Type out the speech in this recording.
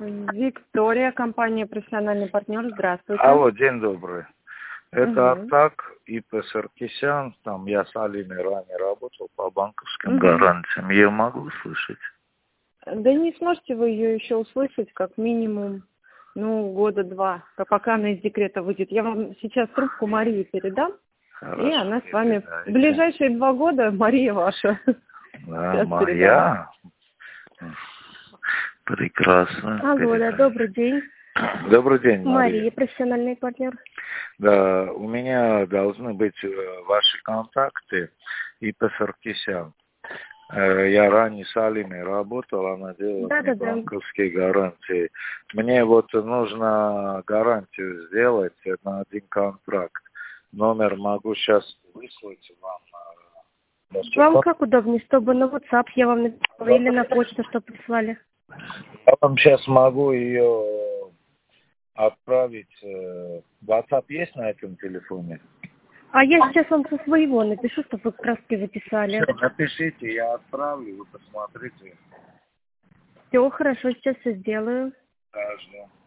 Виктория, компания «Профессиональный партнер». Здравствуйте. Алло, день добрый. Это Артак, ИП Саркисян. Там я с Алиной ранее работал по банковским гарантиям. Я могу услышать? Да не сможете вы ее еще услышать, как минимум, года два, пока она из декрета выйдет. Я вам сейчас трубку Марии передам, Хорошо, и она с вами в ближайшие 2 года Мария ваша. Да, моя. Прекрасно. Алло, да, добрый день. Добрый день, Мария, профессиональный партнер. Да, у меня должны быть ваши контакты ИП Саркисян. Я ранее с Алиной работал, она делала банковские гарантии. Мне вот нужно гарантию сделать на 1 контракт. Номер могу сейчас выслать вам. Вам как удобнее, чтобы на WhatsApp я вам написала или на почту, что прислали? Я вам сейчас могу ее отправить. WhatsApp есть на этом телефоне? А я сейчас вам со своего напишу, чтобы вы краски записали. Все, напишите, я отправлю, вы посмотрите. Все, хорошо, сейчас все сделаю. Да, жду.